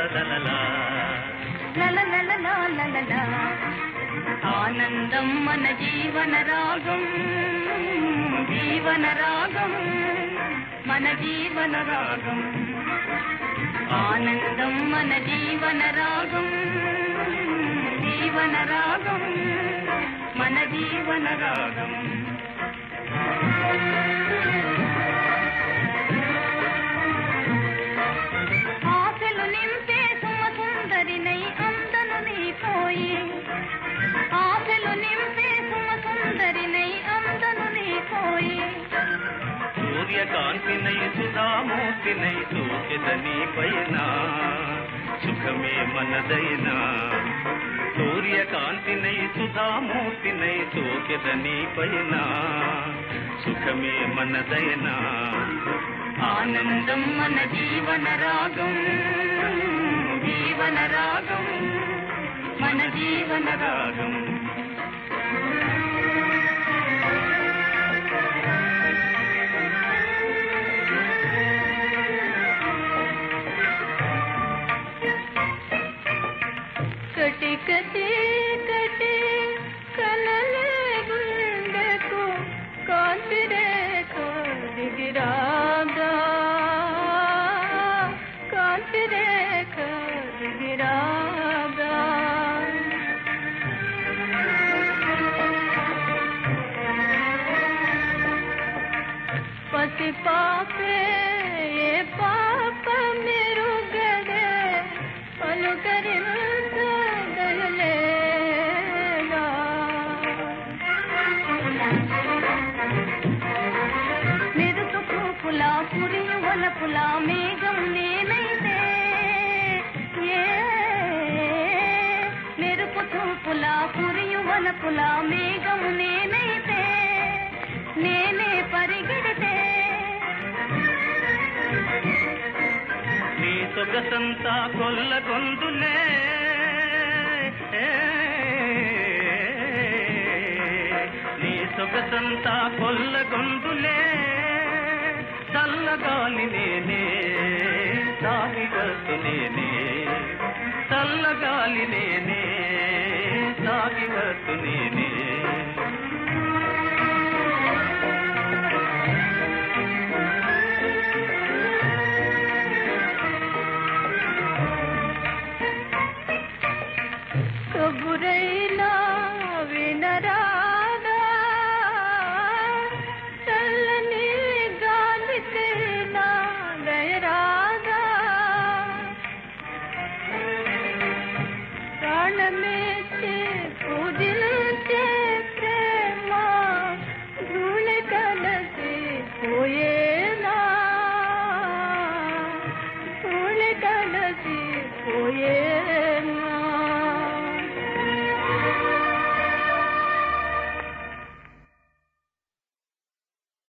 ఆనందం మన జీవన రాగం, జీవన రాగం మన జీవన రాగం. ఆనందం మన జీవన రాగం, జీవన రాగం మన జీవన రాగం. ఆశలు నింపే సుమసుందరినై అందను నీపోయి, ఆశలు నింపే సుమసుందరినై అందను నీపోయి. సూర్యకాంతినై సుధామూర్తినై సోకెదని పైన సుఖమే మనదైనా. సూర్యకాంతినై సుధామూర్తినై సోకెదని పైన సుఖమే మనదైనా. ఆనందం మన జీవన రాగం, జీవన రాగం మన జీవన రాగం. కటి కటి కటి కలలే గుండెకు కాంతి రేఖ దిగిరాగా, కాంతి రేఖ దిగిరాగా. పసి పాపే ఏ పాప మెరుగదే పలుకరించగలేగా. మెరుపు చూపులా కురియు వలపులా మేఘం నేనైతే, మెరుపు చూపులా కురియు వలపులా మేఘం నేనైతే, నేనే పరిగెడితే. నీ సొగసంతా కొల్లగొందులే, నీ సొగసంతా కొల్లగొందులే. చల్లగాలి నేనే సాగి వస్తు నేనే, చల్లగాలి నేనే సాగి వస్తు నేనే. కబురై